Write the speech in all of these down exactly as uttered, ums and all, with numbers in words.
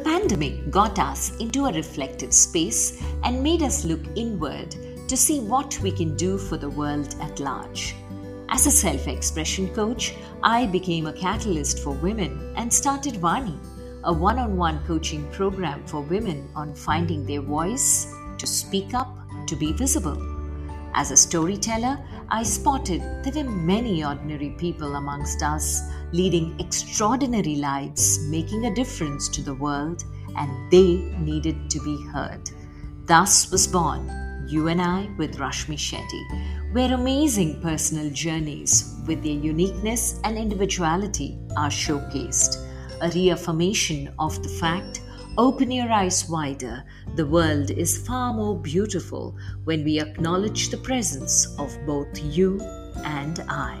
pandemic got us into a reflective space and made us look inward to see what we can do for the world at large. As a self-expression coach, I became a catalyst for women and started Vani, a one-on-one coaching program for women on finding their voice, to speak up, to be visible. As a storyteller, I spotted there were many ordinary people amongst us leading extraordinary lives, making a difference to the world, and they needed to be heard. Thus was born You and I with Rashmi Shetty, where amazing personal journeys with their uniqueness and individuality are showcased, a reaffirmation of the fact, open your eyes wider, the world is far more beautiful when we acknowledge the presence of both you and I.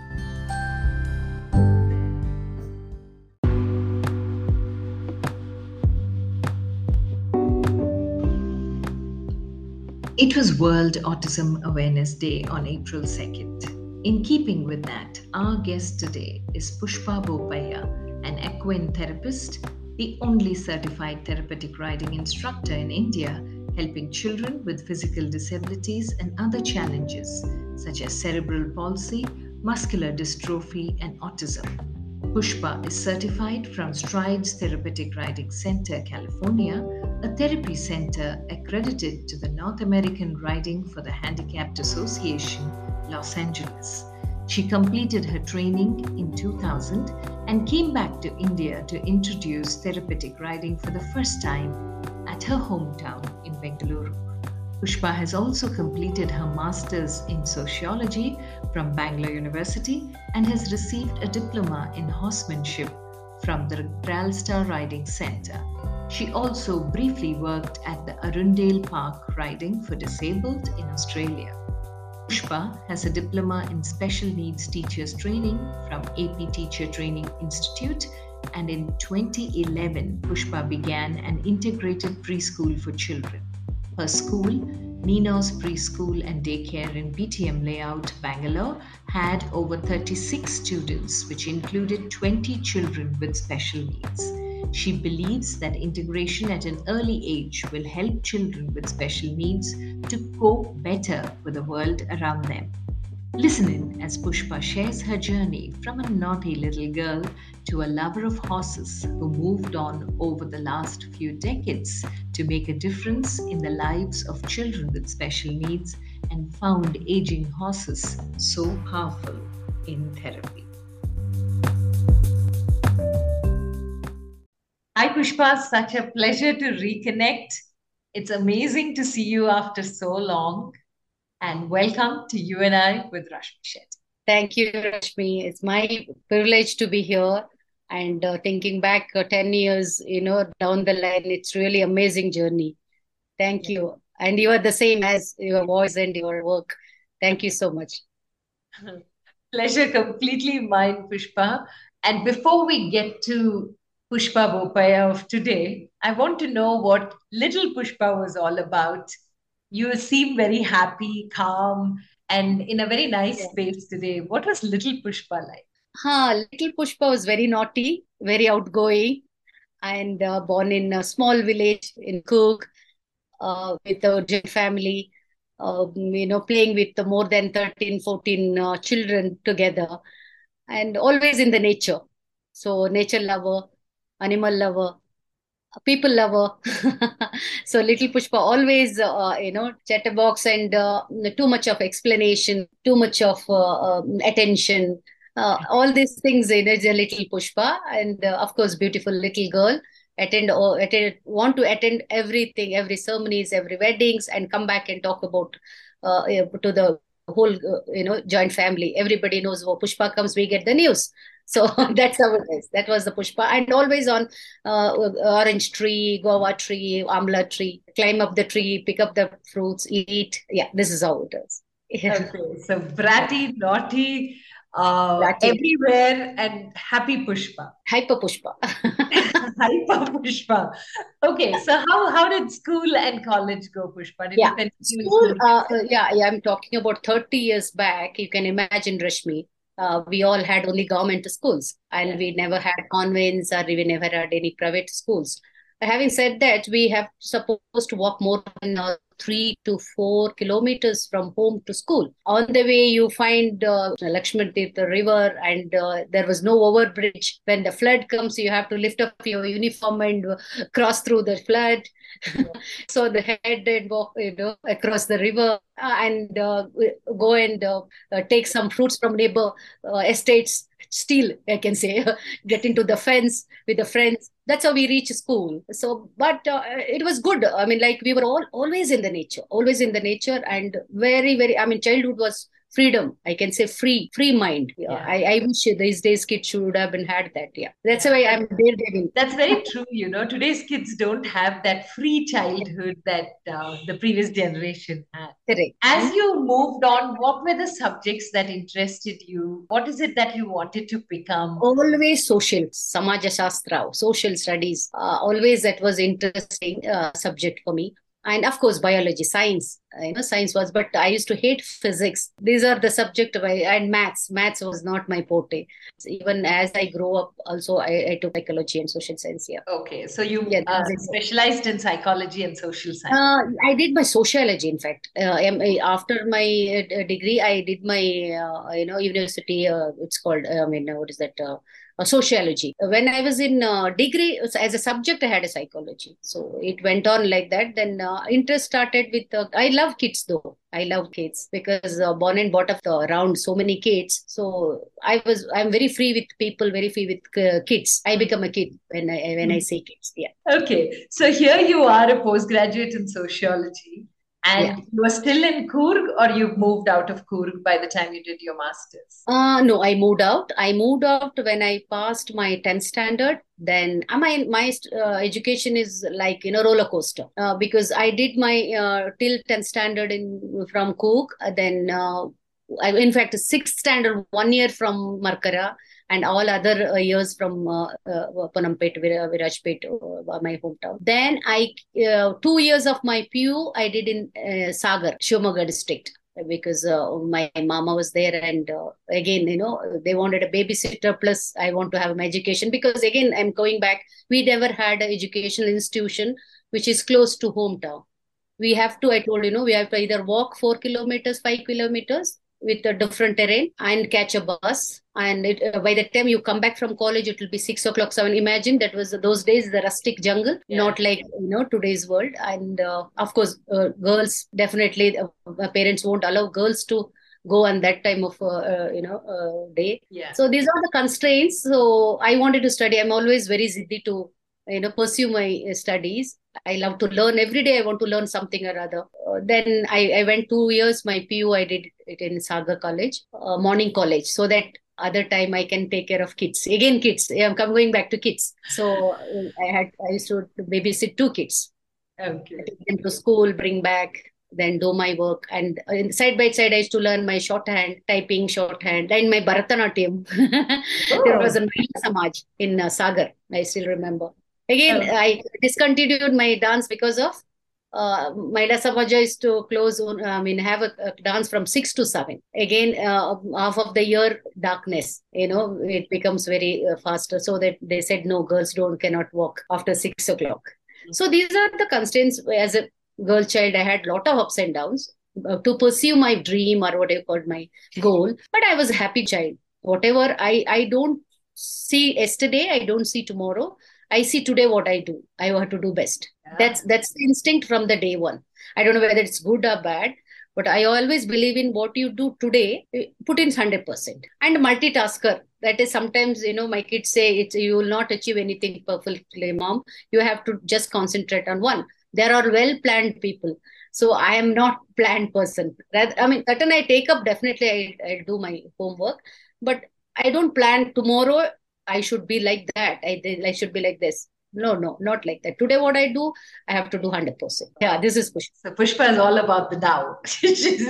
It was World Autism Awareness Day on April second. In keeping with that, our guest today is Pushpa Bopaiah, an equine therapist, the only certified therapeutic riding instructor in India, helping children with physical disabilities and other challenges such as cerebral palsy, muscular dystrophy, and autism. Pushpa is certified from Strides Therapeutic Riding Center, California, a therapy center accredited to the North American Riding for the Handicapped Association, Los Angeles. She completed her training in two thousand and came back to India to introduce therapeutic riding for the first time at her hometown in Bengaluru. Pushpa has also completed her master's in sociology from Bangalore University and has received a diploma in horsemanship from the Gralstar Riding Center. She also briefly worked at the Arundel Park Riding for Disabled in Australia. Pushpa has a diploma in special needs teachers training from A P Teacher Training Institute, and in twenty eleven, Pushpa began an integrated preschool for children. Her school, Nino's Preschool and Daycare in B T M Layout, Bangalore, had over thirty-six students, which included twenty children with special needs. She believes that integration at an early age will help children with special needs to cope better with the world around them. Listen in as Pushpa shares her journey from a naughty little girl to a lover of horses who moved on over the last few decades to make a difference in the lives of children with special needs and found aging horses so powerful in therapy. Hi Pushpa, such a pleasure to reconnect. It's amazing to see you after so long. And welcome to You and I with Rashmi Shetty. Thank you, Rashmi. It's my privilege to be here. And uh, thinking back uh, ten years, you know, down the line, it's really amazing journey. Thank yeah. you. And you are the same as your voice and your work. Thank you so much. Pleasure completely mine, Pushpa. And before we get to Pushpa Bopaiah of today, I want to know what little Pushpa was all about. You seem very happy, calm, and in a very nice yeah. space today. What was little Pushpa like? Huh, little Pushpa was very naughty, very outgoing, and uh, born in a small village in Cook uh, with a joint family, uh, you know, playing with more than thirteen, fourteen uh, children together, and always in the nature. So nature lover, animal lover, people lover. So little Pushpa always, uh, you know, chatterbox and uh, too much of explanation, too much of uh, um, attention. Uh, all these things in a little Pushpa, and uh, of course, beautiful little girl. Attend or attend, want to attend everything, every ceremonies, every weddings, and come back and talk about uh, to the whole, uh, you know, joint family. Everybody knows when Pushpa comes, we get the news. So that's how it is. That was the Pushpa, and always on uh, orange tree, guava tree, amla tree. Climb up the tree, pick up the fruits, eat. Yeah, this is how it is. Okay, so bratty, naughty. Uh, everywhere and happy Pushpa. Hyper Pushpa. Hyper Pushpa. Okay, so how, how did school and college go, Pushpa? Did yeah, you school, school? Uh, yeah, yeah, I'm talking about thirty years back. You can imagine, Rashmi, uh, we all had only government schools, and yeah. we never had convents or we never had any private schools. Having said that, we have supposed to walk more than uh, three to four kilometers from home to school. On the way, you find uh, Lakshman Tirtha River, and uh, there was no overbridge. When the flood comes, you have to lift up your uniform and uh, cross through the flood. So the head and walk, you know, across the river uh, and uh, go and uh, uh, take some fruits from neighbor uh, estates. Steal, I can say, get into the fence with the friends. That's how we reach school. So, but uh, it was good. I mean, like we were all always in the nature, always in the nature, and very, very. I mean, childhood was freedom. I can say free, free mind. Yeah, Yeah. I, I wish these days kids should have been had that. Yeah, that's Yeah, why but I'm daredevil. that's very true. You know, today's kids don't have that free childhood that uh, the previous generation had. Correct. As you moved on, what were the subjects that interested you? What is it that you wanted to become? Always social, Samaja Shastra, social studies. Uh, always that was interesting uh, subject for me. And of course, biology, science. Uh, you know, science was, but I used to hate physics. These are the subject I, and maths. Maths was not my forte. Even as I grow up, also I, I took psychology and social science. Yeah, Okay, so you yeah, that uh, was it. specialized in psychology and social science. Uh, I did my sociology, in fact. Uh, em- uh, after my uh, degree, I did my, uh, you know, university, uh, it's called, uh, I mean, uh, what is that? Uh, uh, sociology. When I was in uh, degree, so as a subject, I had a psychology. So it went on like that. Then uh, interest started with, uh, I love kids though. I love kids because uh, born and brought up uh, around so many kids. So I was, I'm very free with people, very free with uh, kids. I become a kid when I, when I say kids. Yeah. Okay, so here you are a postgraduate in sociology, Yeah. and you are still in Coorg, or you've moved out of Coorg by the time you did your master's? Uh, no, I moved out. I moved out when I passed my tenth standard. Then uh, my my uh, education is like you know roller coaster uh, because I did my uh, till tenth standard in from Cook. Uh, then uh, I, in fact sixth standard one year from Markara and all other uh, years from uh, uh, Panampet, Vir- Virajpet, uh, my hometown. Then I uh, two years of my P U I did in uh, Sagar, Shimoga district because uh, my mama was there and uh, again you know they wanted a babysitter plus I want to have my education because again I'm going back, we never had an educational institution which is close to hometown. We have to, I told you know we have to either walk four kilometers five kilometers with a different terrain and catch a bus, and it, uh, by the time you come back from college it will be six o'clock seven. Imagine that was those days the rustic jungle, Yeah. not like you know today's world. And uh, of course uh, girls definitely uh, parents won't allow girls to go on that time of uh, uh, you know uh, day. Yeah. So these are the constraints. So I wanted to study. I'm always very ziddy to you know pursue my uh, studies. I love to learn every day. I want to learn something or other. Uh, then I, I went two years. My P U I did it in Saga College, uh, morning college, so that other time I can take care of kids. Again, kids. Yeah, I'm going back to kids. So uh, I had I used to babysit two kids. Okay. Take them to school, bring back, then do my work. And uh, side by side, I used to learn my shorthand, typing shorthand, and my Bharatanatyam. There was Oh. a Mahila Samaj in uh, Sagar. I still remember. Again, Oh. I discontinued my dance because of uh, Mahila Samaj is to close on, I mean, have a, a dance from six to seven. Again, uh, half of the year, darkness, you know, it becomes very uh, faster. So that they said, no, girls don't, cannot walk after six o'clock. So these are the constraints. As a girl child, I had a lot of ups and downs uh, to pursue my dream or what I called my goal. But I was a happy child. Whatever I, I don't see yesterday, I don't see tomorrow. I see today what I do. I have to do best. Yeah. That's that's the instinct from the day one. I don't know whether it's good or bad, but I always believe in what you do today, put in one hundred percent. And multitasker. That is sometimes, you know, my kids say it's you will not achieve anything perfectly, mom. You have to just concentrate on one. There are well planned people. So I am not planned person. That, I mean, certain I take up, definitely I, I do my homework, but I don't plan tomorrow. I should be like that. I, I should be like this. No, no, not like that. Today, what I do, I have to do one hundred percent. Yeah, this is Pushpa. So Pushpa is all about the now. She's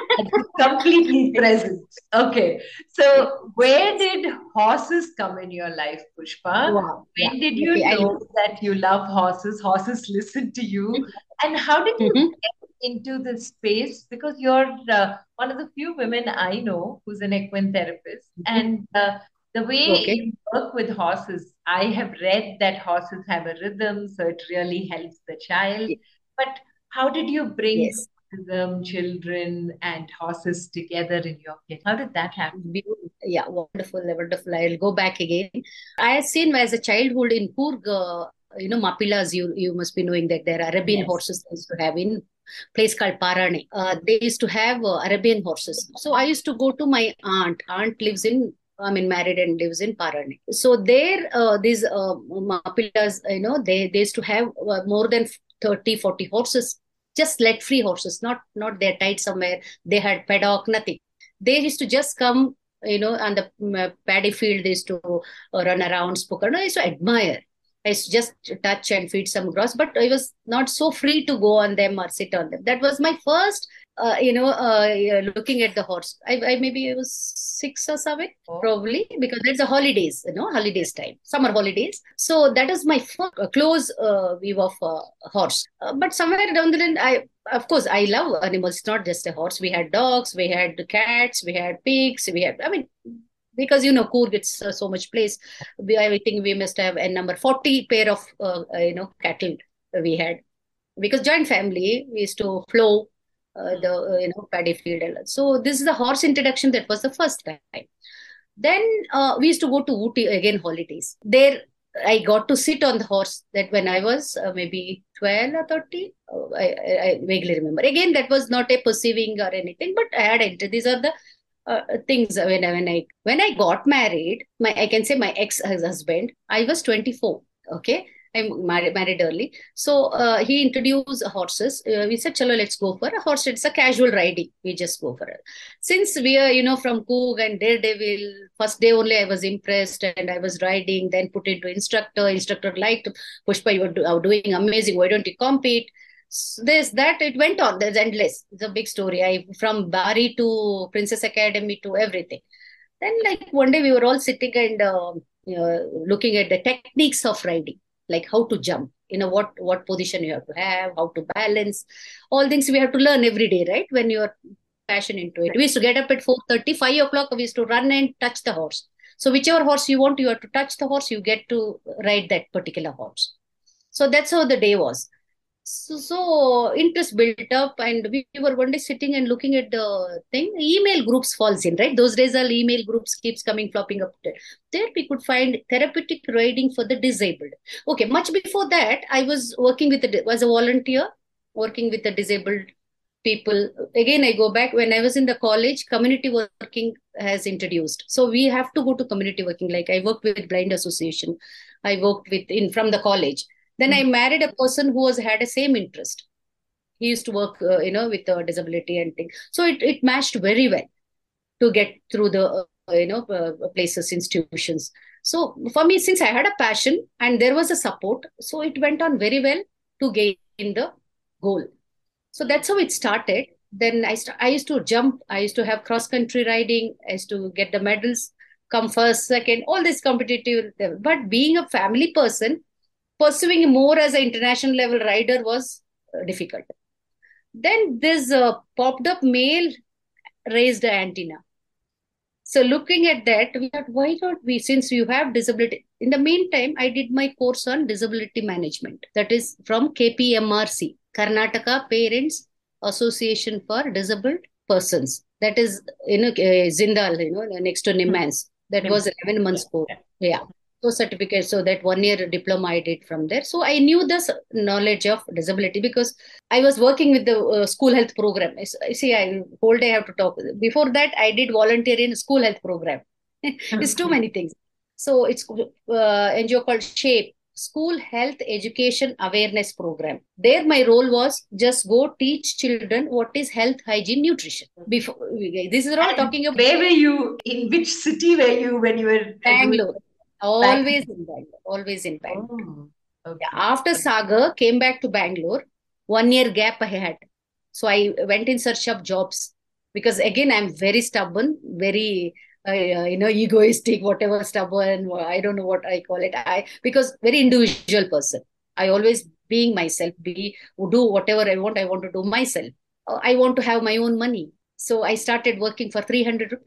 completely present. Okay. So where did horses come in your life, Pushpa? Wow. Yeah. When did Okay. you I know that you love horses? Horses listen to you. And how did you Mhm. get into this space? Because you're uh, one of the few women I know who's an equine therapist. Mhm. And uh, The way Okay. you work with horses, I have read that horses have a rhythm, so it really helps the child. Ye- But how did you bring Yes. autism, children, and horses together in your case? How did that happen? Beautiful. Yeah, wonderful, wonderful. I'll go back again. I had seen as a childhood in Coorg, uh, you know, Mapilas, you you must be knowing that there are Arabian Yes. horses they used to have in place called Parane. Uh, they used to have uh, Arabian horses. So I used to go to my aunt. Aunt lives in, I mean, married and lives in Parane. So there, uh, these uh, Mapilas, you know, they, they used to have uh, more than thirty, forty horses, just let free horses, not not they're tied somewhere. They had paddock, nothing. They used to just come, you know, on the mm, paddy field. They used to uh, run around, spook. I used to admire. I used to just touch and feed some grass, but I was not so free to go on them or sit on them. That was my first, uh, you know, uh, yeah, looking at the horse. I, I maybe I was six or seven, Oh, probably, because that's the holidays, you know, holidays time, summer holidays. So that is my first uh, close uh, view of uh, horse. Uh, but somewhere down the line, I of course I love animals. It's not just a horse. We had dogs, we had cats, we had pigs, we had. I mean, because you know Coorg it's uh, so much place. We I think we must have a number forty pair of uh, uh, you know cattle we had, because joint family we used to flow uh, hmm. the uh, you know paddy field and all. So this is the horse introduction. That was the first time. Then uh, we used to go to Ooty again holidays. There I got to sit on the horse. That when I was uh, maybe twelve or thirteen, uh, I, I, I vaguely remember. Again, that was not a perceiving or anything, but I had entered. These are the uh, things when I, when I when I got married. My I can say my ex husband. I was twenty-four. Okay, I'm married, married early. So uh, he introduced horses. Uh, we said, "Chalo, let's go for a horse. It's a casual riding. We just go for it." Since we are, you know, from Coog and Daredevil, first day only I was impressed and I was riding, then put into instructor. Instructor liked, Pushpa, you are do, are doing amazing. Why don't you compete? So this, that, it went on. There's endless. It's a big story. I from Bari to Princess Academy to everything. Then, like one day, we were all sitting and uh, you know, looking at the techniques of riding, like how to jump, you know, what what position you have to have, how to balance, all things we have to learn every day, right? When you're passion into it. We used to get up at four thirty, five o'clock, we used to run and touch the horse. So whichever horse you want, you have to touch the horse, you get to ride that particular horse. So that's how the day was. So, so interest built up, and we were one day sitting and looking at the thing. Email groups falls in, right? Those days, all email groups keeps coming flopping up there. There we could find therapeutic riding for the disabled. Okay, much before that, I was working with the was a volunteer working with the disabled people. Again, I go back when I was in the college. Community working has introduced, so we have to go to community working. Like I worked with blind association, I worked with in from the college. Then I Hmm. married a person who was had a same interest. He used to work, uh, you know, with uh, disability and things. So it, it matched very well to get through the, uh, you know, uh, places, institutions. So for me, since I had a passion and there was a support, so it went on very well to gain the goal. So that's how it started. Then I, st- I used to jump. I used to have cross country riding. I used to get the medals, come first, second, all this competitive. But being a family person, pursuing more as an international level rider was uh, difficult. Then this uh, popped up male raised antenna. So looking at that, we thought, why not we, since you have disability. In the meantime, I did my course on disability management. That is from K P M R C, Karnataka Parents Association for Disabled Persons. That is, you know, uh, Zindal, you know, next to Hmm. Nimans. That Nim- was eleven Yeah. months course. Yeah. Yeah. So certificate, so that one year diploma I did from there. So I knew this knowledge of disability because I was working with the uh, school health program. I see, I whole day I have to talk. Before that, I did volunteer in school health program. It's too Okay. many things. So it's uh, N G O called SHAPE, School Health Education Awareness Program. There, my role was just go teach children what is health, hygiene, nutrition. Before this is all And talking about where were you? In which city were you when you were uh, doing Bangalore. back? Always in Bangalore. Always in Bangalore. Oh, Yeah, okay. after Sagar, came back to Bangalore. One year gap I had. So I went in search of jobs because again I'm very stubborn, very uh, uh, you know egoistic, whatever stubborn. I don't know what I call it. I because very individual person. I always being myself, be do whatever I want. I want to do myself. Uh, I want to have my own money. So I started working for three hundred rupees.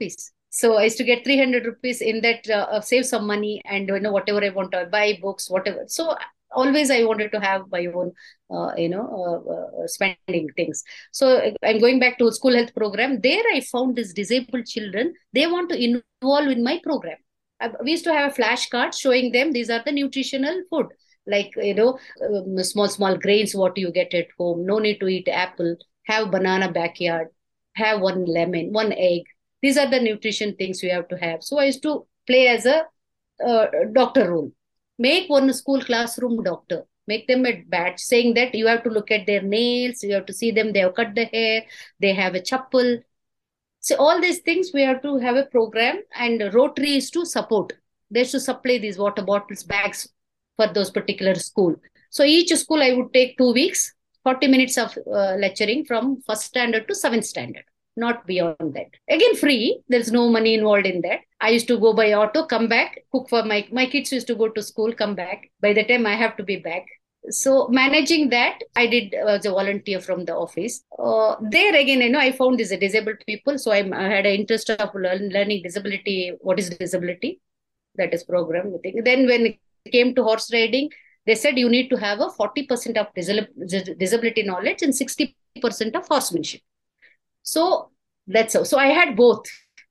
So I used to get three hundred rupees in that, uh, uh, save some money, and you know whatever I want to buy, books, whatever. So always I wanted to have my own, uh, you know, uh, uh, spending things. So uh, I'm going back to school health program. There I found these disabled children. They want to involve in my program. Uh, We used to have a flashcard showing them these are the nutritional food, like you know, um, small small grains. What you get at home. No need to eat apple. Have banana backyard. Have one lemon, one egg. These are the nutrition things you have to have. So I used to play as a uh, doctor role. Make one school classroom doctor. Make them a badge saying that you have to look at their nails, you have to see them, they have cut the hair, they have a chapel. So all these things we have to have a program, and Rotary is to support. They should supply these water bottles, bags for those particular school. So each school I would take two weeks, forty minutes of uh, lecturing from first standard to seventh standard, not beyond that. Again, free. There's no money involved in that. I used to go by auto, come back, cook for my my kids used to go to school, come back. By the time I have to be back, so managing that I did uh, as a volunteer from the office. Uh, there again, you know, I found these disabled people, so I'm, I had an interest of learn, learning disability. What is disability? That is program thing. Then when it came to horse riding, they said you need to have a forty percent of disability knowledge and sixty percent of horsemanship. So that's so. So I had both.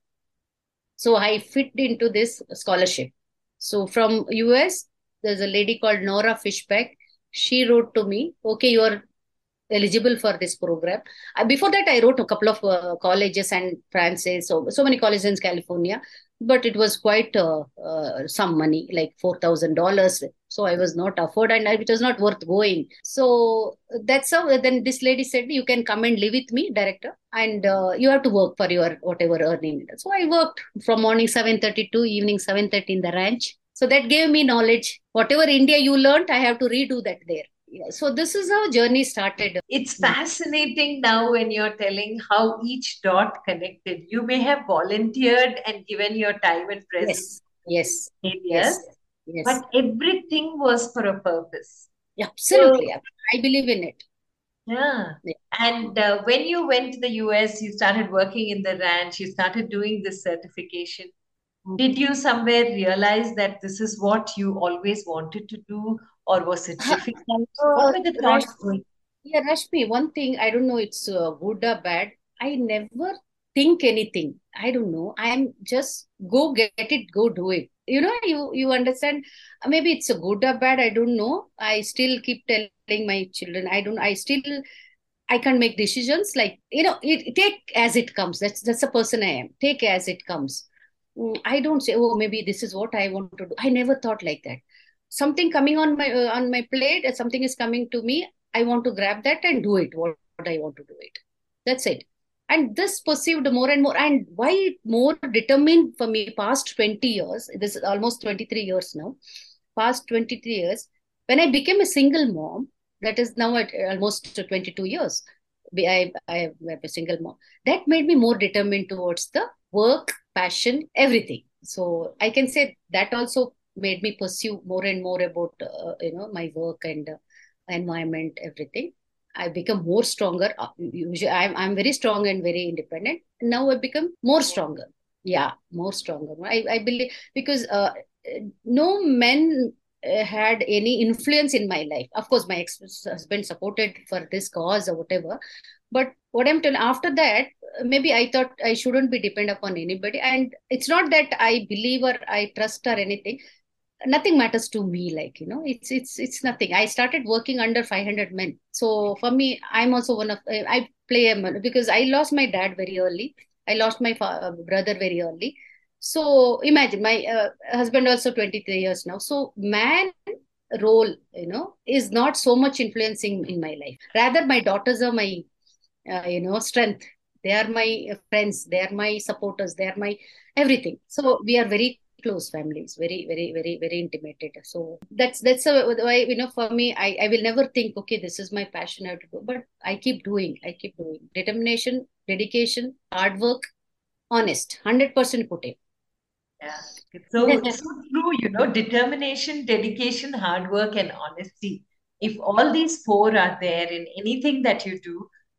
So I fit into this scholarship. So from U S, there's a lady called Nora Fishback. She wrote to me, okay, you are eligible for this program. Uh, before that, I wrote a couple of uh, colleges and Francis, so so many colleges in California, but it was quite uh, uh, some money, like four thousand dollars. So I was not afford, and I, it was not worth going. So that's how. Then this lady said, "You can come and live with me, director, and uh, you have to work for your whatever earning." So I worked from morning seven thirty to evening seven thirty in the ranch. So that gave me knowledge. Whatever India you learned, I have to redo that there. Yeah, so this is how journey started. It's fascinating now when you're telling how each dot connected. You may have volunteered and given your time and presence Yes, yes, in yes, areas, yes. but everything was for a purpose. So, Absolutely. I believe in it. yeah. Yeah. And uh, when you went to the U S, you started working in the ranch, you started doing this certification. Did you somewhere realize that this is what you always wanted to do, or was it difficult? What Uh, were the Rash, thoughts going? yeah, Rashmi, one thing, I don't know it's uh, good or bad. I never think anything. I don't know. I'm just go get it, go do it. You know, you you understand. Uh, Maybe it's a good or bad. I don't know. I still keep telling my children. I don't. I still. I can't make decisions. Like you know, it take as it comes. That's that's the person I am. Take as it comes. Mm, I don't say, oh, maybe this is what I want to do. I never thought like that. Something coming on my uh, on my plate, uh, something is coming to me. I want to grab that and do it. What, what I want to do it. That's it. And this perceived more and more. And why it more determined for me past twenty years. This is almost twenty-three years now. Past twenty-three years, when I became a single mom, that is now at almost twenty-two years. I, I am a single mom. That made me more determined towards the work, passion, everything. So I can say that also made me pursue more and more about uh, you know my work and uh, environment, everything. I become more stronger. Uh, Usually, I'm I'm very strong and very independent. Now I become more stronger. Yeah, more stronger. I I believe because uh, no men uh, had any influence in my life. Of course, my ex-husband supported for this cause or whatever. But what I'm telling after that, maybe I thought I shouldn't be dependent upon anybody. And it's not that I believe or I trust or anything. Nothing matters to me. Like you know, it's it's it's nothing. I started working under five hundred men. So for me, I'm also one of I play a because I lost my dad very early. I lost my fa- brother very early. So imagine my uh, husband also twenty-three years now. So man role, you know, is not so much influencing in my life. Rather, my daughters are my, uh, you know, strength. They are my friends. They are my supporters. They are my everything. So we are very close families, very, very, very, very intimated. So that's that's a, why you know for me, I I will never think, okay, this is my passion, I have to do, but I keep doing, I keep doing. Determination, dedication, hard work, honest, hundred percent put in. Yeah. It's so, so true, you know, determination, dedication, hard work, and honesty. If all these four are there in anything that you do,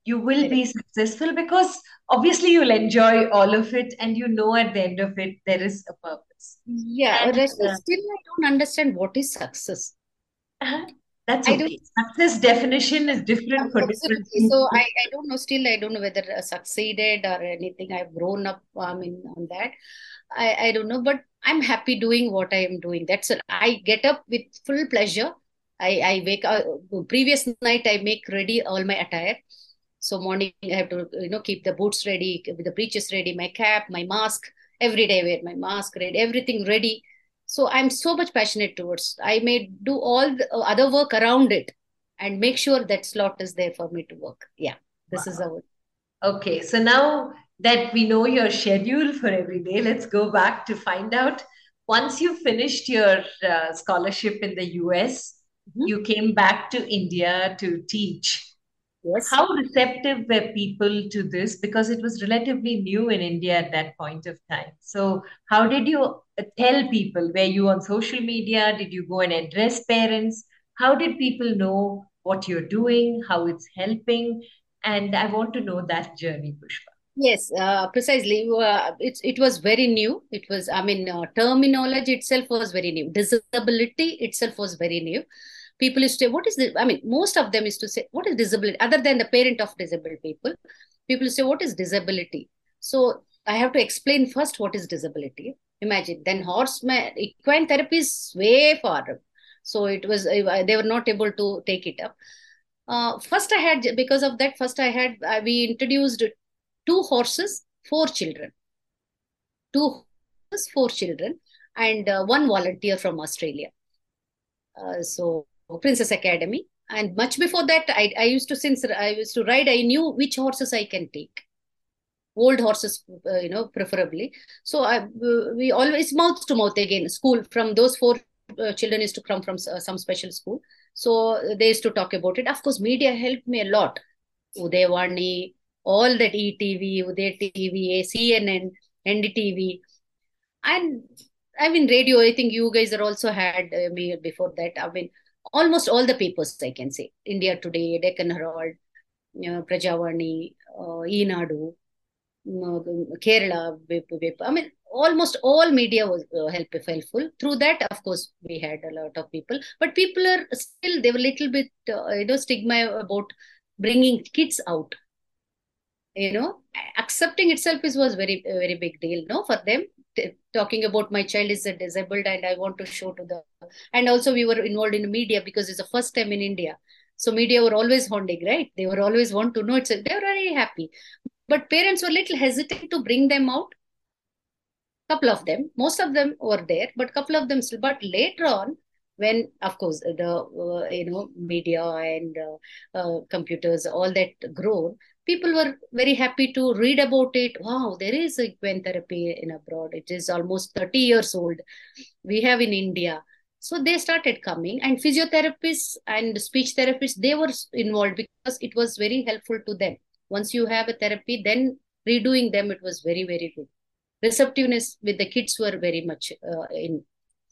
you will Correct. be successful, because obviously you'll enjoy all of it, and you know at the end of it there is a purpose. Yeah, And Rashmi, uh, still I don't understand what is success. uh, that's I don't. okay. Success definition is different for different Absolutely. So I, people. I don't know, still I don't know whether I succeeded or anything. I've grown up, I mean, on that. I, I don't know, but I'm happy doing what I am doing. That's it. I get up with full pleasure. I, I wake up, previous night I make ready all my attire. So morning I have to, you know, keep the boots ready, with the breeches ready, my cap, my mask. Every day I wear my mask, ready, everything ready. So I'm so much passionate towards. I may do all the other work around it and make sure that slot is there for me to work. Yeah, this is Wow. how. Okay, so now that we know your schedule for every day, let's go back to find out, once you finished your uh, scholarship in the U S, Mhm. you came back to India to teach. Yes. How receptive were people to this? Because it was relatively new in India at that point of time. So, how did you uh, tell people? Were you on social media? Did you go and address parents? How did people know what you're doing, how it's helping? And I want to know that journey, Pushpa. Yes, uh, precisely. Uh, it's it was very new. It was, I mean, uh, terminology itself was very new. Disability itself was very new. People used to say, "What is the?" I mean, most of them used to say, "What is disability?" Other than the parent of disabled people, people say, "What is disability?" So I have to explain first what is disability. Imagine then horseman equine therapy is way far. So it was uh, they were not able to take it up. Uh, first, I had because of that. First, I had uh, we introduced two horses, four children, two horses, four children, and uh, one volunteer from Australia. Uh, so Princess Academy. And much before that, I, I used to since I used to ride, I knew which horses I can take. Old horses, uh, you know, preferably. So I, uh, we always mouth to mouth again. School from those four uh, children used to come from uh, some special school. So they used to talk about it. Of course, media helped me a lot. Udayavani, all that E T V, Uday T V, C N N, N D T V, and I mean radio. I think you guys are also had uh, me before that. I mean almost all the papers I can say: India Today, Deccan Herald, you know, Prajavani, uh, Enadu, um, Kerala. I mean almost all media was uh, help, helpful. Through that, of course, we had a lot of people, but people are still they were a little bit uh, you know stigma about bringing kids out, you know accepting itself is was very very big deal no for them. T- talking about my child is a disabled and I want to show to the, and also we were involved in media because it's the first time in India, so media were always hounding, right? They were always want to know it's a, they were very happy, but parents were little hesitant to bring them out. Couple of them, most of them were there, but couple of them still. But later on, when of course the uh, you know media and uh, uh, computers all that grown, people were very happy to read about it. Wow, there is a equine therapy in abroad. It is almost thirty years old. We have in India. So they started coming, and physiotherapists and speech therapists they were involved because it was very helpful to them. Once you have a therapy, then redoing them it was very very good. Receptiveness with the kids were very much uh, in,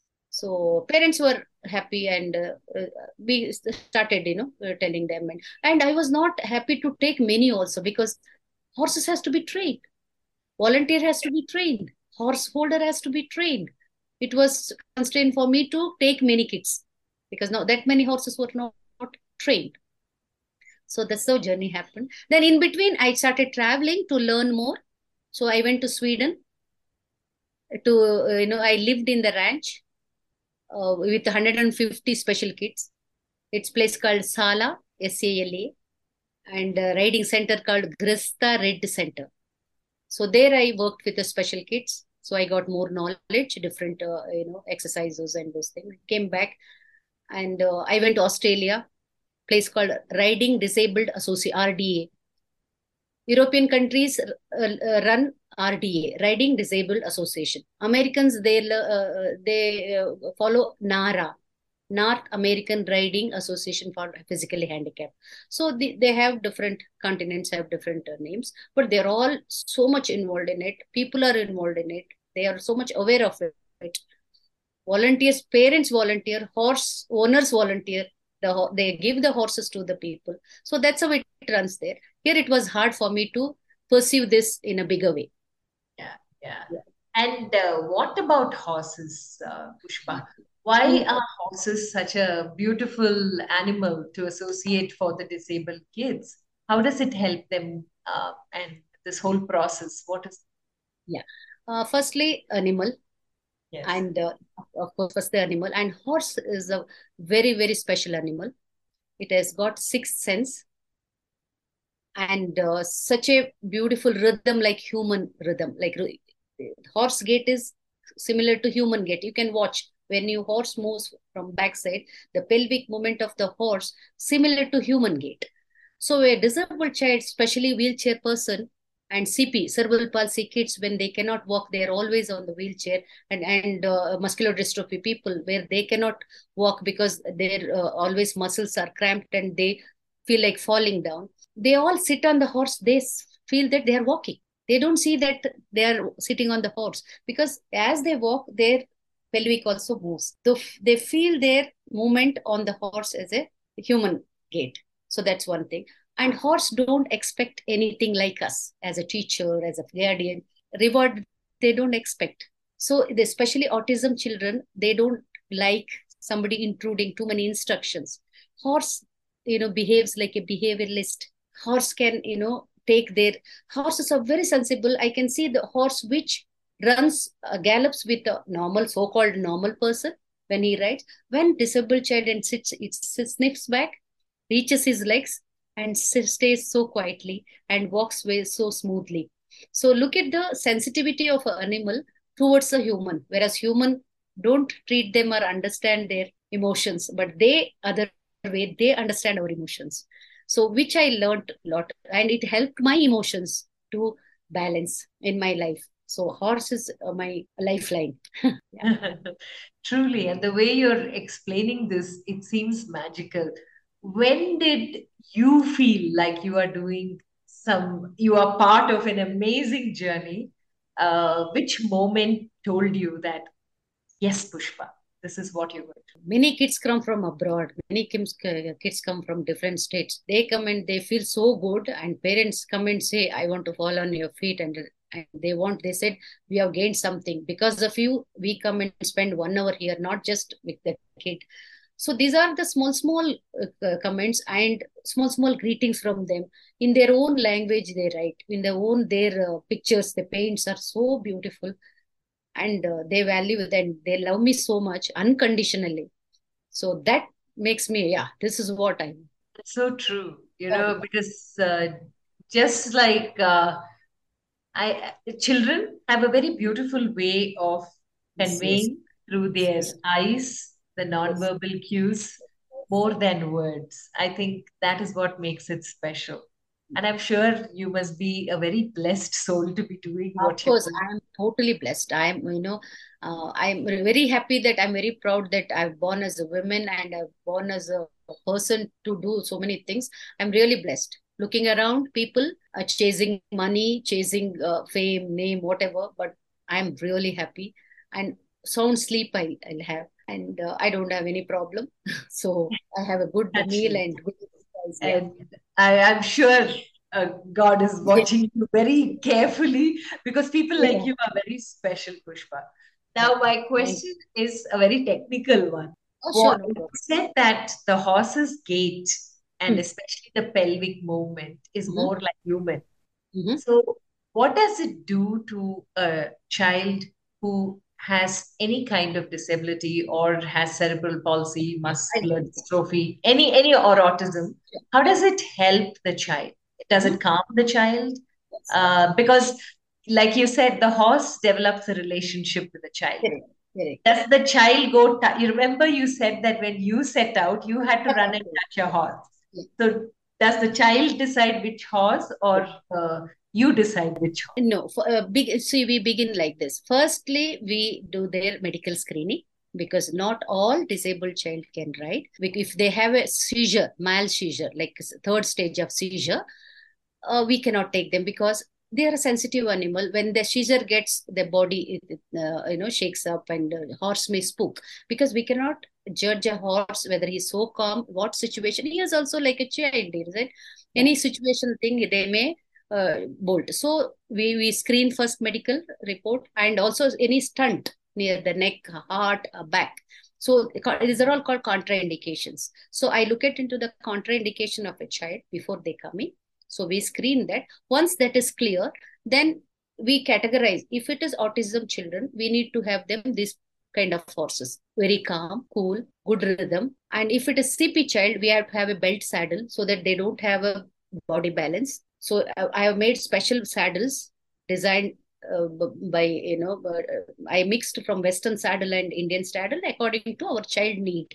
so parents were happy, and uh, uh, we started you know uh, telling them, and, and I was not happy to take many also because horses has to be trained, volunteer has to be trained, horse holder has to be trained. It was constraint for me to take many kids because now that many horses were not, not trained. So that's how journey happened. Then in between I started traveling to learn more. So I went to Sweden to uh, you know I lived in the ranch uh, with one hundred fifty special kids. It's place called Sala, S A L A, and a riding center called Grista Red Center. So there I worked with the special kids. So I got more knowledge, different uh, you know exercises and those things. Came back and uh, I went to Australia, place called Riding Disabled Association R D A. European countries uh, uh, run R D A, Riding Disabled Association. Americans they uh, uh, they uh, follow NARA, North American Riding Association for Physically Handicapped. So the, they have different continents have different uh, names, but they're all so much involved in it. People are involved in it. They are so much aware of it. Volunteers, parents volunteer, horse owners volunteer. The, they give the horses to the people. So that's how it runs there. Here it was hard for me to perceive this in a bigger way. Yeah, yeah. Yeah. And uh, what about horses, uh, Pushpa? Why Mm. are horses such a beautiful animal to associate for the disabled kids? How does it help them uh, and this whole process? What is, Yeah. Uh, firstly, animal, yes. and uh, of course, first the animal. And horse is a very, very special animal. It has got sixth sense, and uh, such a beautiful rhythm, like human rhythm. Like re- horse gait is similar to human gait. You can watch when your horse moves from backside, the pelvic movement of the horse similar to human gait. So a disabled child, especially wheelchair person, and C P, cerebral palsy kids, when they cannot walk, they are always on the wheelchair, and and uh, muscular dystrophy people, where they cannot walk because their uh, always muscles are cramped and they feel like falling down. They all sit on the horse. They s- feel that they are walking. They don't see that they are sitting on the horse, because as they walk, their pelvic also moves. So f- they feel their movement on the horse as a human gait. So that's one thing. And horse don't expect anything like us as a teacher, as a guardian. Reward they don't expect. So especially autism children, they don't like somebody intruding too many instructions. Horse, you know, behaves like a behavioralist. Horse can, you know, take their, horses are very sensible. I can see the horse which runs, uh, gallops with a normal, so-called normal person when he rides. When disabled child and sits, it sniffs back, reaches his legs, and stays so quietly and walks way so smoothly. So look at the sensitivity of an animal towards a human, whereas human don't treat them or understand their emotions, but they other way they understand our emotions. So which I learned a lot, and it helped my emotions to balance in my life. So horse is uh, my lifeline. Yeah. Truly, and the way you're explaining this, it seems magical. When did you feel like you are doing some, you are part of an amazing journey? Uh, which moment told you that, yes, Pushpa, this is what you're going to Many kids come from abroad. Many kids, kids come from different states. They come and they feel so good, and parents come and say, I want to fall on your feet. And, and they want, they said, we have gained something. Because of you, we come and spend one hour here, not just with the kid. So these are the small, small uh, comments and small, small greetings from them. In their own language, they write. In their own, their uh, pictures, the paints are so beautiful, and uh, they value it and they love me so much unconditionally. So that makes me, yeah, this is what I so true, you know, because uh, just like uh, I, children have a very beautiful way of yes, yes, conveying through their yes, eyes the yes. nonverbal cues more than words. I think that is what makes it special. And I'm sure you must be a very blessed soul to be doing Of what you're course, doing. I'm totally blessed. I'm, you know, uh, I'm very happy that I'm very proud that I've born as a woman and I've born as a person to do so many things. I'm really blessed. Looking around, people are chasing money, chasing uh, fame, name, whatever, but I'm really happy. And sound sleep I, I'll have. And uh, I don't have any problem. So I have a good meal Naturally. and good exercise. Yeah. And I, I'm sure uh, God is watching you very carefully because people like Yeah. you are very special, Pushpa. Yeah. Now, my Thank question is a very technical one. Oh, sure, What no you problem. said that the horse's gait and Hmm. especially the pelvic movement is Mhm. more like human. Mhm. So, what does it do to a child who has any kind of disability or has cerebral palsy, I muscular know. dystrophy, any any or autism? Sure. How does it help the child? Does Mhm. it calm the child? Yes. Uh, because, like you said, the horse develops a relationship with the child. Correct. Correct. Does the child go? T- you remember you said that when you set out, you had to run and Correct. touch a horse. Yeah. So, does the child decide which horse, or uh, you decide which horse? No, for, uh, big, see, we begin like this. Firstly, we do their medical screening, because not all disabled child can ride. Bec- If they have a seizure, mild seizure, like s- third stage of seizure, uh, we cannot take them, because they are a sensitive animal. When the seizure gets the body, it, uh, you know, shakes up, and uh, horse may spook, because we cannot judge a horse whether he's so calm, what situation. He is also like a child, right? Yeah. Any situation thing, they may uh, bolt. So we, we screen first medical report, and also any stunt near the neck, heart, uh, back. So these are all called contraindications. So I look at into the contraindication of a child before they come in. So we screen that. Once that is clear, then we categorize. If it is autism children, we need to have them this kind of horses. Very calm, cool, good rhythm. And if it is C P child, we have to have a belt saddle so that they don't have a body balance. So I have made special saddles designed uh, by, you know, uh, I mixed from Western saddle and Indian saddle according to our child need.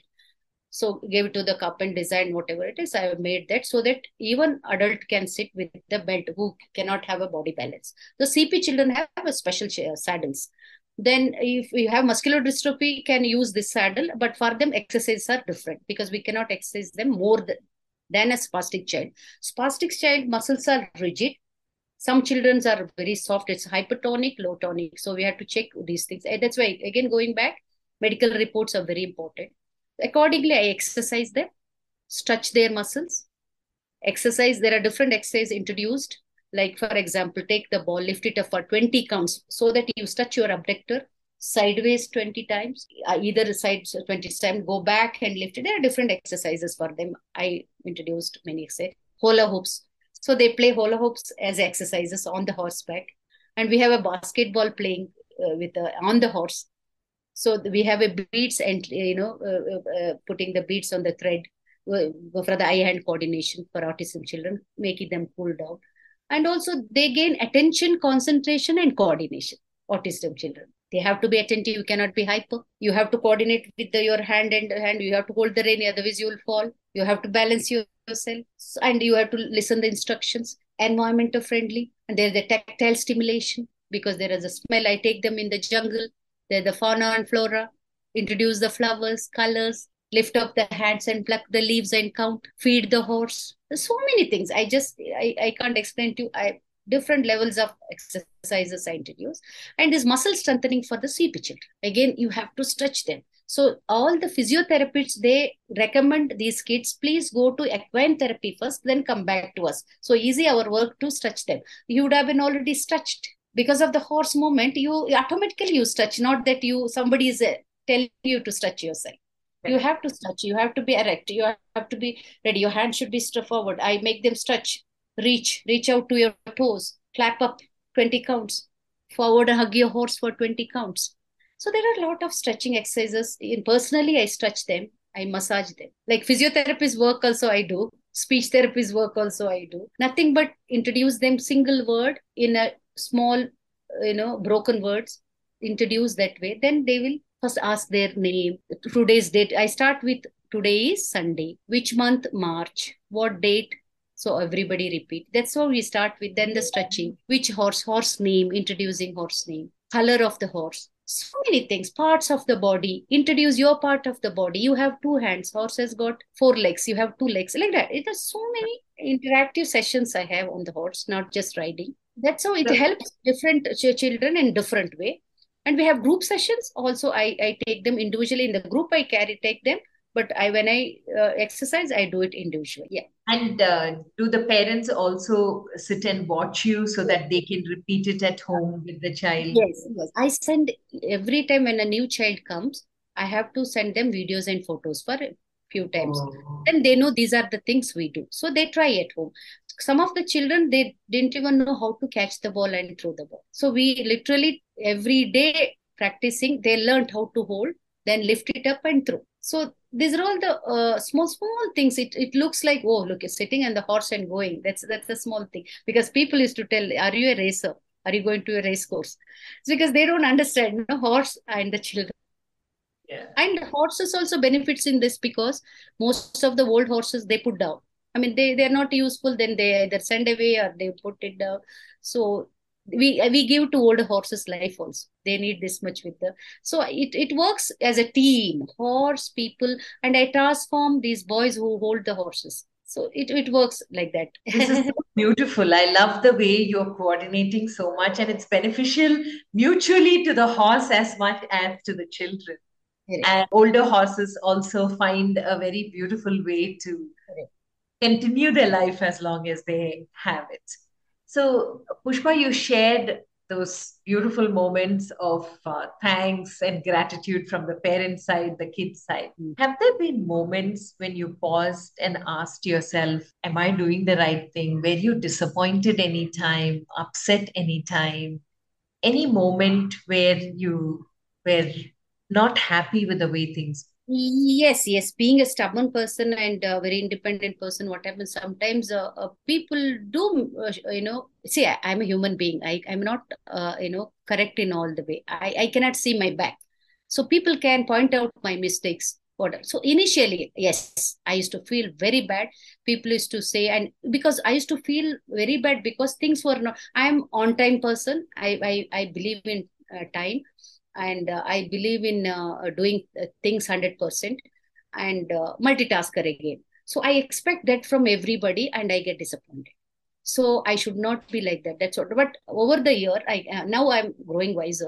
So gave it to the cup and design whatever it is. I have made that so that even adult can sit with the belt who cannot have a body balance. The C P children have a special saddles. Then if you have muscular dystrophy, can use this saddle, but for them exercises are different because we cannot exercise them more than, than a spastic child. Spastic child muscles are rigid. Some children are very soft. It's hypertonic, low tonic. So we have to check these things. And that's why, again, going back, medical reports are very important. Accordingly, I exercise them, stretch their muscles. Exercise, there are different exercises introduced. Like, for example, take the ball, lift it up for twenty counts so that you stretch your abductor sideways twenty times, uh, either side twenty times, go back and lift it. There are different exercises for them. I introduced many exercises. Hula hoops. So they play hula hoops as exercises on the horseback. And we have a basketball playing uh, with uh, on the horse. So we have a beads and, you know, uh, uh, putting the beads on the thread uh, for the eye-hand coordination for autism children, making them cool down. And also they gain attention, concentration, and coordination, autism children. They have to be attentive. You cannot be hyper. You have to coordinate with the, your hand and hand. You have to hold the rein, otherwise you will fall. You have to balance yourself, and you have to listen the instructions. Environmental friendly, and there's the tactile stimulation because there is a smell. I take them in the jungle. There's the fauna and flora. Introduce the flowers, colors. Lift up the hands and pluck the leaves and count. Feed the horse. There's so many things. I just I, I can't explain to you. I different levels of exercises I introduce. And this muscle strengthening for the C P children. Again, you have to stretch them. So all the physiotherapists, they recommend these kids, please go to equine therapy first, then come back to us. So easy our work to stretch them. You would have been already stretched. Because of the horse movement, you automatically you stretch, not that you somebody is uh, telling you to stretch yourself. You have to stretch. You have to be erect. You have to be ready. Your hand should be straight forward. I make them stretch. Reach. Reach out to your toes. Clap up twenty counts. Forward and hug your horse for twenty counts. So there are a lot of stretching exercises. In personally, I stretch them. I massage them. Like physiotherapist work also I do. Speech therapist work also I do. Nothing but introduce them single word in a small, you know, broken words. Introduce that way. Then they will first ask their name, today's date. I start with today is Sunday. Which month? March. What date? So everybody repeat. That's how we start with. Then the stretching. Which horse? Horse name. Introducing horse name. Color of the horse. So many things. Parts of the body. Introduce your part of the body. You have two hands. Horse has got four legs. You have two legs. Like that. It has so many interactive sessions I have on the horse, not just riding. That's how it helps different ch- children in different way. And we have group sessions. Also, I, I take them individually. In the group, I carry take them. But I when I uh, exercise, I do it individually. Yeah. And uh, do the parents also sit and watch you so that they can repeat it at home with the child? Yes, yes. I send every time when a new child comes, I have to send them videos and photos for a few times. Oh. Then they know these are the things we do. So they try at home. Some of the children, they didn't even know how to catch the ball and throw the ball. So we literally every day practicing, they learned how to hold, then lift it up and throw. So these are all the uh, small, small things. It it looks like, oh, look, it's sitting on the horse and going. That's that's a small thing. Because people used to tell, are you a racer? Are you going to a race course? It's because they don't understand, you know, horse and the children. Yeah. And horses also benefits in this because most of the old horses they put down. I mean, they they're not useful. Then they either send away or they put it down. So we we give to older horses life also. They need this much with the. So it it works as a team, horse people, and I transform these boys who hold the horses. So it, it works like that. This is so beautiful. I love the way you're coordinating so much, and it's beneficial mutually to the horse as much as to the children. Correct, And older horses also find a very beautiful way to correct. continue their life as long as they have it. So, Pushpa, you shared those beautiful moments of uh, thanks and gratitude from the parent side, the kid side. Mm. Have there been moments when you paused and asked yourself, am I doing the right thing? Were you disappointed anytime, upset anytime? Any moment where you were not happy with the way things? Yes, yes. Being a stubborn person and a very independent person, what happens sometimes, uh, uh, people do, uh, you know, see, I, I'm a human being. I, I'm not, uh, you know, correct in all the way. I, I cannot see my back. So people can point out my mistakes. What? So initially, yes, I used to feel very bad. People used to say, and because I used to feel very bad because things were not, I'm on time person. I, I, I believe in uh, time, and uh, I believe in uh, doing uh, things one hundred percent, and uh, multitasker again. So I expect that from everybody and I get disappointed. So I should not be like that. That's what. But over the year, I uh, now I'm growing wiser.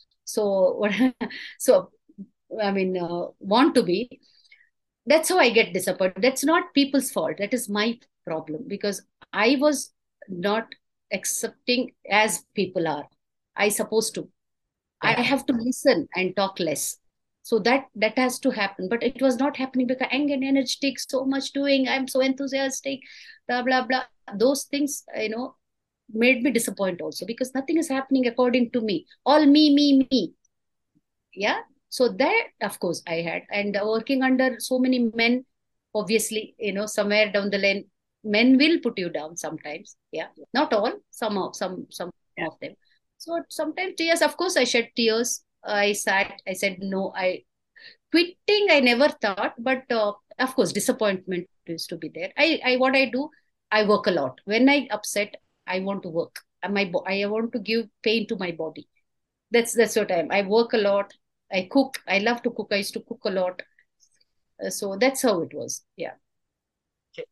So so I mean, uh, want to be. That's how I get disappointed. That's not people's fault. That is my problem because I was not accepting as people are. I supposed to. I Yeah. have to listen and talk less. So that that has to happen. But it was not happening because I'm energetic, so much doing. I'm so enthusiastic, blah blah blah. Those things, you know, made me disappoint also because nothing is happening according to me. All me, me, me. Yeah. So that, of course, I had. And uh, working under so many men, obviously, you know, somewhere down the lane, men will put you down sometimes. Yeah. Not all, some of some some Yeah. of them. So sometimes tears, of course, I shed tears. I sat, I said no, I quitting, I never thought, but uh, of course, disappointment used to be there. I, I what I do, I work a lot. When I upset, I want to work. And my bo- I want to give pain to my body. That's that's what I am. I work a lot. I cook. I love to cook. I used to cook a lot. Uh, so that's how it was. Yeah. Okay.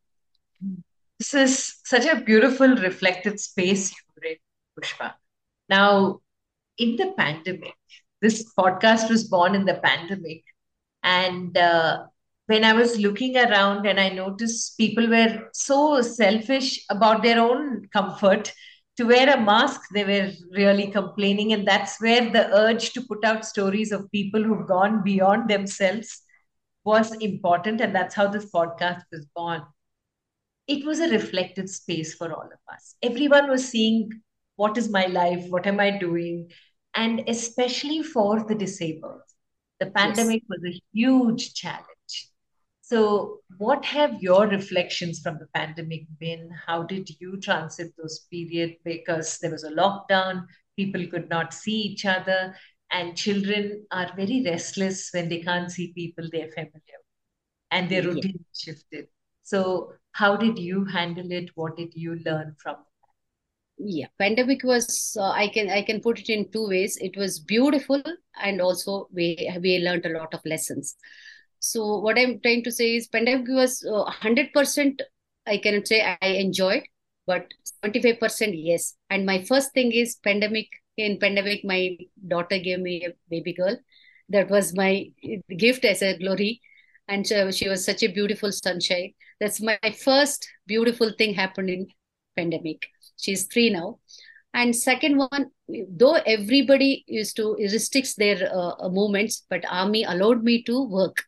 This is such a beautiful reflected space you're in, Pushpa. Now, in the pandemic, this podcast was born in the pandemic. And uh, when I was looking around and I noticed people were so selfish about their own comfort, to wear a mask, they were really complaining. And that's where the urge to put out stories of people who've gone beyond themselves was important. And that's how this podcast was born. It was a reflective space for all of us. Everyone was seeing what is my life, what am I doing, and especially for the disabled. The Yes. pandemic was a huge challenge. So, what have your reflections from the pandemic been? How did you transit those periods? Because there was a lockdown, people could not see each other, and children are very restless when they can't see people they're familiar and their Yeah. routine shifted. So, how did you handle it? What did you learn from Yeah. Pandemic was. Uh, I can I can put it in two ways. It was beautiful, and also we we learned a lot of lessons. So what I'm trying to say is, pandemic was uh, one hundred percent. I cannot say I enjoyed, but seventy-five percent yes. And my first thing is pandemic. In pandemic, my daughter gave me a baby girl. That was my gift as a glory, and so she was such a beautiful sunshine. That's my first beautiful thing happened in pandemic. She's three now. And second one, though everybody used to restricts their uh, movements, but army allowed me to work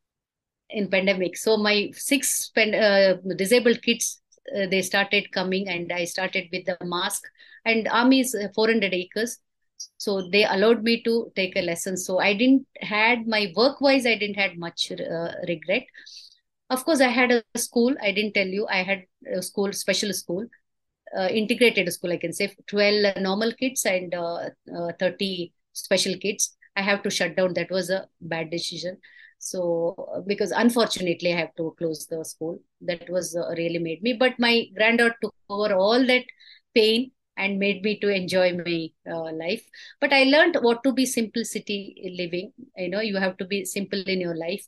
in pandemic. So my six pen, uh, disabled kids, uh, they started coming, and I started with the mask. And army is uh, four hundred acres, so they allowed me to take a lesson. So I didn't had my work wise, I didn't had much uh, regret. Of course, I had a school. I didn't tell you, I had a school, special school, uh, integrated school. I can say twelve normal kids and uh, uh, thirty special kids. I have to shut down. That was a bad decision. So uh, because unfortunately I have to close the school. That was uh, really made me. But my granddaughter took over all that pain and made me to enjoy my uh, life. But I learned what to be simplicity living. You know, you have to be simple in your life.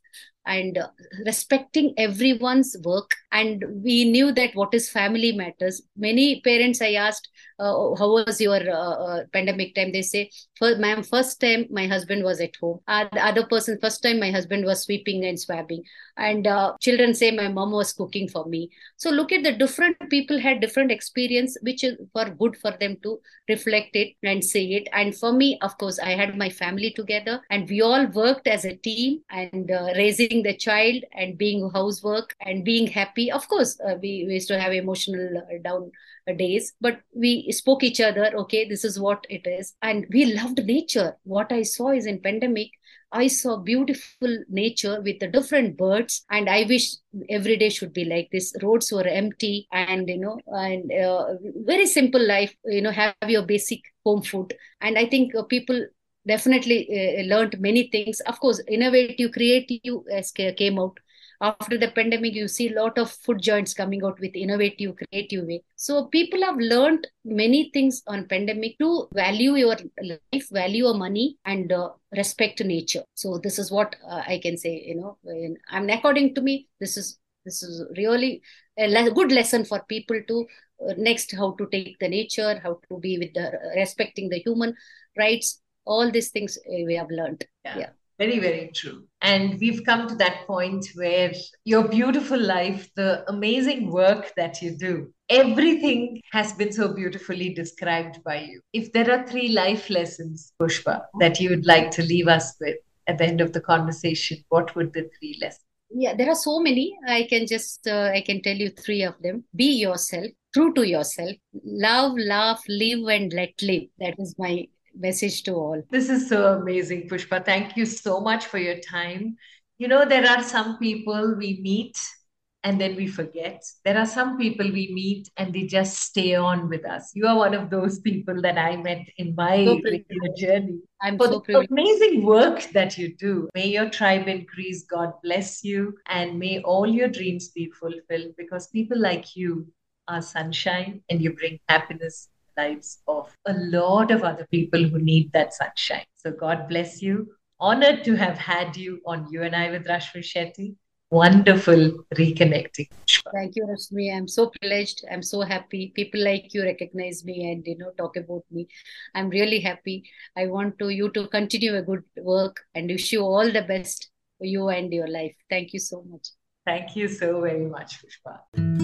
and uh, respecting everyone's work. And we knew that what is family matters. Many parents I asked, uh, how was your uh, uh, pandemic time? They say, ma'am, first time my husband was at home. Uh, the other person, first time my husband was sweeping and swabbing. And uh, children say my mom was cooking for me. So look at the different people had different experience, which is for good for them to reflect it and say it. And for me, of course, I had my family together, and we all worked as a team, and uh, raising the child and being housework and being happy. Of course, uh, we, we used to have emotional uh, down uh, days, but we spoke each other. Okay, this is what it is, and we loved nature. What I saw is in pandemic, I saw beautiful nature with the different birds, and I wish every day should be like this. Roads were empty, and you know, and uh, very simple life. You know, have your basic home food, and I think uh, people definitely uh, learned many things. Of course, innovative, creative uh, came out. After the pandemic, you see a lot of food joints coming out with innovative, creative way. So people have learned many things on pandemic to value your life, value your money, and uh, respect nature. So this is what uh, I can say. You know, I mean, according to me, this is this is really a le- good lesson for people to uh, next how to take the nature, how to be with the respecting the human rights. All these things uh, we have learned. Yeah. Yeah. Very, very true. And we've come to that point where your beautiful life, the amazing work that you do, everything has been so beautifully described by you. If there are three life lessons, Pushpa, that you would like to leave us with at the end of the conversation, what would the three lessons? Yeah, there are so many. I can just, uh, I can tell you three of them. Be yourself, true to yourself, love, laugh, live, and let live. That is my message to all. This is so amazing, Pushpa. Thank you so much for your time. You know, there are some people we meet and then we forget. There are some people we meet and they just stay on with us. You are one of those people that I met in my So radio journey. I'm For so the privileged. amazing work that you do. May your tribe increase. God bless you. And may all your dreams be fulfilled because people like you are sunshine and you bring happiness lives of a lot of other people who need that sunshine. So God bless you. Honored to have had you on You and I with Rashmi Shetty. Wonderful reconnecting. Thank you, Rashmi. I'm so privileged. I'm so happy. People like you recognize me and you know talk about me. I'm really happy. I want to you to continue a good work and wish you all the best for you and your life. Thank you so much. Thank you so very much, Pushpa.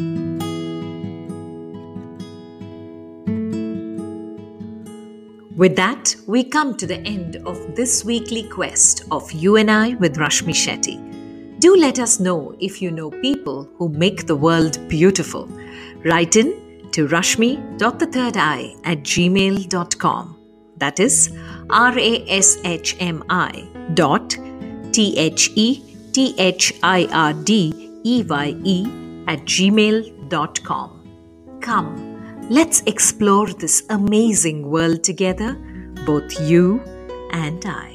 With that, we come to the end of this weekly quest of You and I with Rashmi Shetty. Do let us know if you know people who make the world beautiful. Write in to rashmi dot the third eye at gmail dot com. That is R A S H M I dot T H E T H I R D E Y E at gmail dot com. Come. Let's explore this amazing world together, both you and I.